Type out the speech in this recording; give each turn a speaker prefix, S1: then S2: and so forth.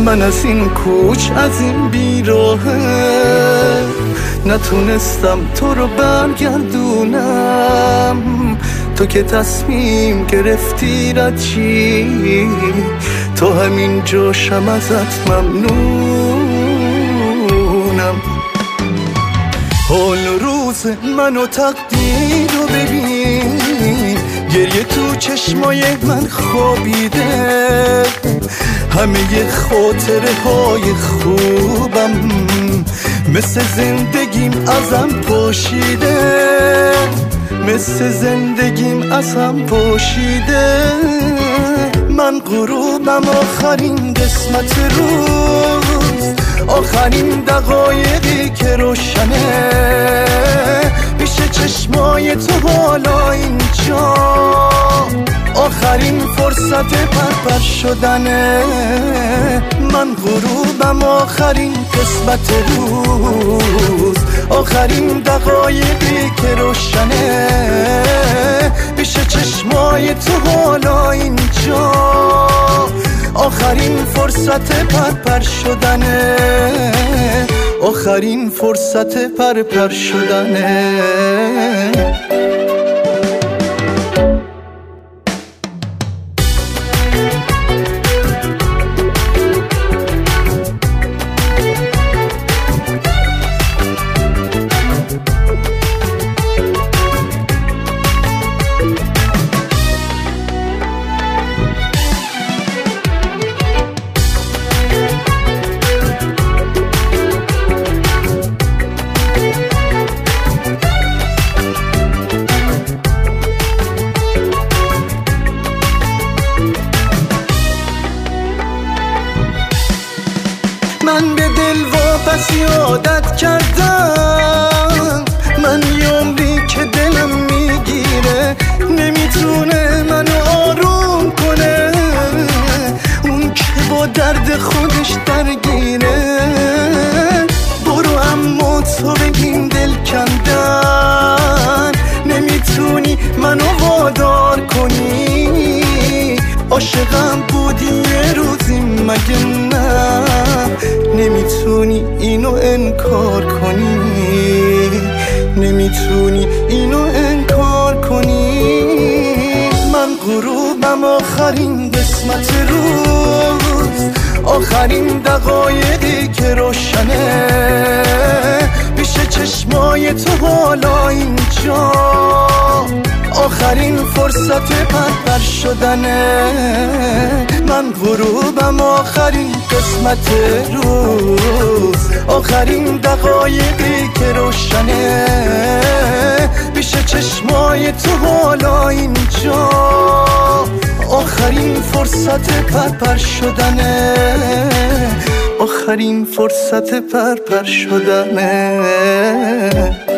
S1: من از این کوچ از این بیراهه نتونستم تو رو برگردونم. تو که تصمیم گرفتی رد چی تو همین جاشم ازت ممنونم. حال روز من و تقدیر رو ببین، گریه تو چشمای من خوابیده، همه خاطره های خوبم مثل زندگیم ازم پاشیده، مثل زندگیم ازم پاشیده. من غروبم آخرین قسمت روز، آخرین دقایقی که روشنه میشه چشمای تو حالا اینجا، آخرین فرصت پرپر شدنه. من غروبم آخرین قسمت روز، آخرین دقایقی که روشنه میشه چشمای تو حالا اینجا، آخرین فرصت پرپر شدنه، آخرین فرصت پرپر شدنه. من به دل واپسی عادت کردم، من یه عمری که دلم میگیره نمیتونه منو آروم کنه، اون که با درد خودش درگیره. برو اما تو بگیم دل کندن نمیتونی منو وادار کنی، عاشقم بودی یه روزی مگه نه، نمیتونی اینو انکار کنی، نمیتونی اینو انکار کنی. من غروبم آخرین قسمت روز، آخرین دقایقی که روشنه میشه چشمای تو حالا اینجا، آخرین فرصت پرپر شدنه. من غروبم آخرین قسمت روز، آخرین دقایقی که روشنه میشه چشمای تو حالا اینجا، آخرین فرصت پرپر شدنه، آخرین فرصت پرپر شدنه.